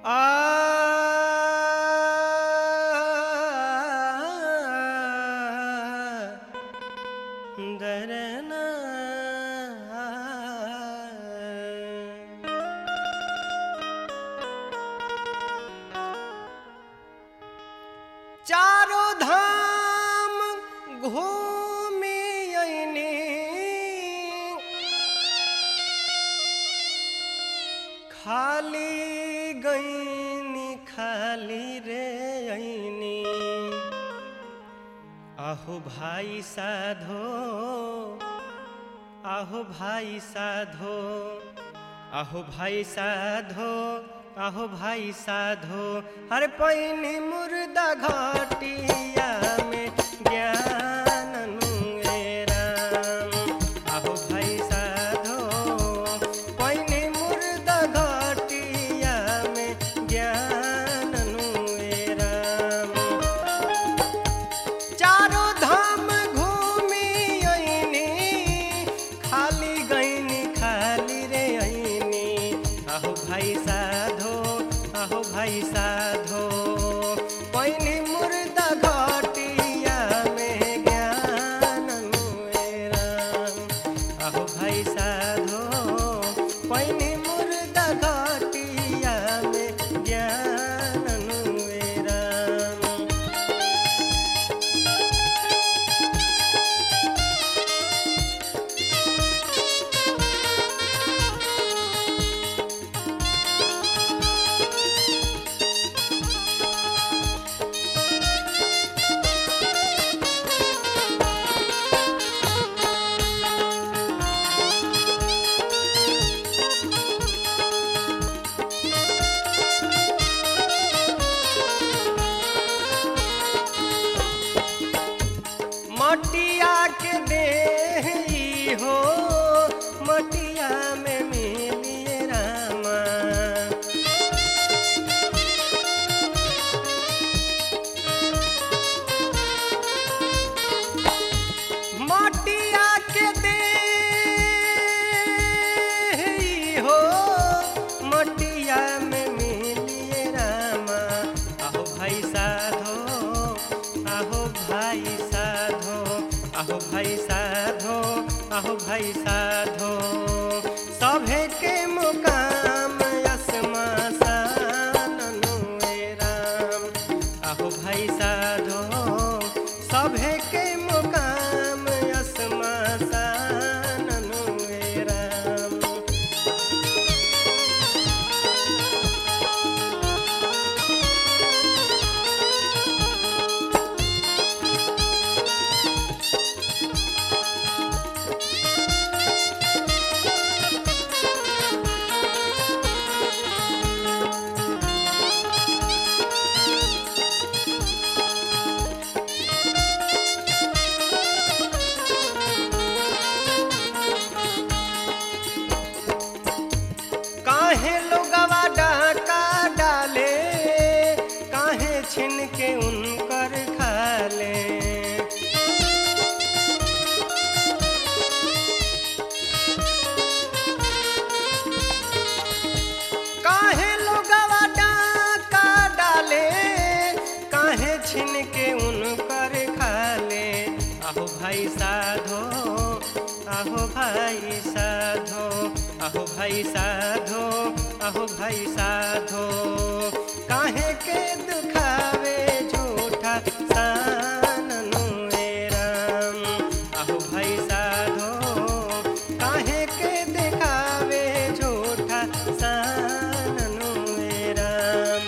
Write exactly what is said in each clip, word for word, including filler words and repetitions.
आ दरना चारों धाम घूमी अइनी खाली गईनी खाली रे अइनी आहो भाई साधो आहो भाई साधो आहो भाई साधो आहो भाई साधो हर पैनी मुर्दा घाटिया में ज्ञान नुए राम आहो भाई साधो पैनी मुर्दा घाटिया में ज्ञान नुए राम चारों धाम घूमी अइनी खाली गईनी खाली रे अइनी आहो भाई साधो आहो भाई साधो पैनी मुर्दा घाटिया में ज्ञान नुए राम आहो भाई साधो पैनी मुर्दा घाटिया में ज्ञान नुए राम मटिया के देह ई हो मटिया में मिलिए रामा मटिया के देह ई हो मटिया में मिलिए रामा आहो भाई साधो आहो भाई साधो आहो भाई साधो आहो भाई साधो सभे के मुकाम असमासान नुए राम आहो भाई साधो सभे के मुकाम असमासान नुए राम काहे लोगवा डाका डाले काहे छिन के उनकर खाले काहे लोगवा डाका डाले काहे छिन के उनकर खाले आहो भाई साधो आहो भाई साधो आहो भाई साधो आहो भाई साधो काहे के दुखावे झूठा सान नुए राम आहो भाई साधो काहे के दिखावे झूठा सान नुए राम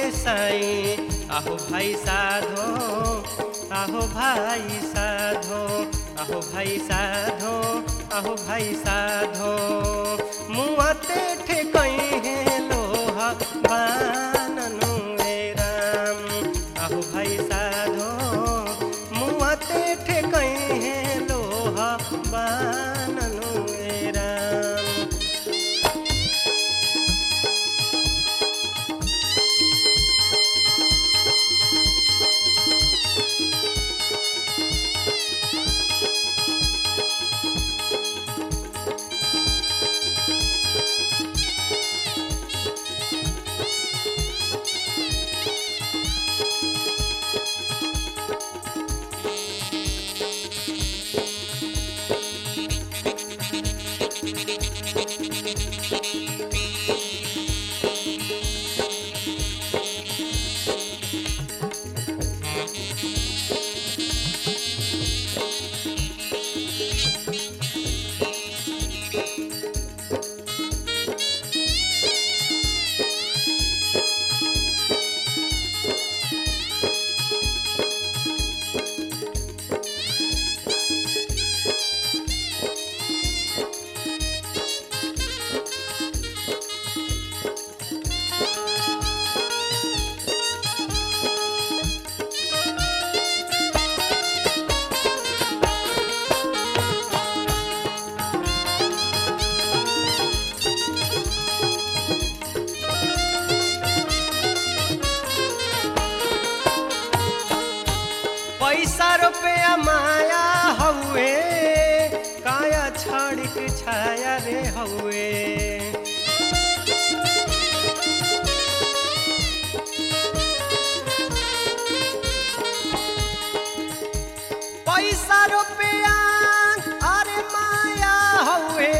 साई। आहो भाई साधो आहो भाई साधो आहो भाई साधो आहो भाई साधो मुआते ठेकई है लोहा बाननु ए राम। आहो भाई साधो मुआते ठेकई है लोहा बाननु ए राम। पैसा रुपया माया हउए काया छाड़ के छाया रे हउए। पैसा रुपया अरे माया हउए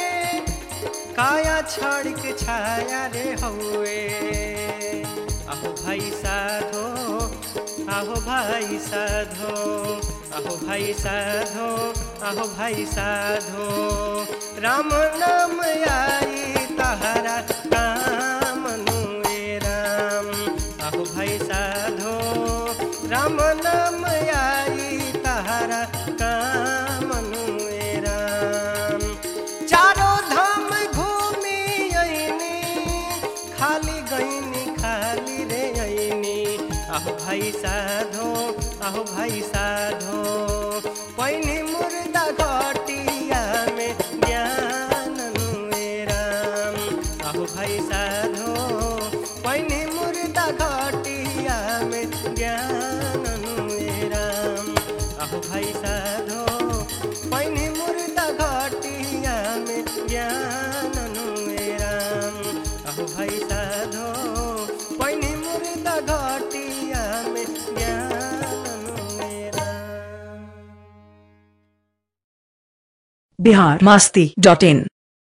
काया छाड़ के छाया रे हउए। आहो भाई साधो आहो भाई साधो आहो भाई साधो आहो भाई साधो राम नाम आई तहरा काम नु ए राम। आहो भाई साधो राम नाम आई तहरा काम नु ए राम। चारों धाम घूमी अइनी खाली गईनी खाली रे अइनी। आहो भाई साधो आहो भाई साधो पैनी मुर्दा घटिया में ज्ञान नु ए राम। आहो भाई साधो पैनी मुर्दा घटिया में ज्ञान नु ए राम। आहो भाई साधो पैनी मुर्दा घटिया में ज्ञान नु ए राम। आहो भाई साधो पैनी मुर्दा घटिया में ज्ञान नु ए राम। बिहार मस्ती डॉट इन।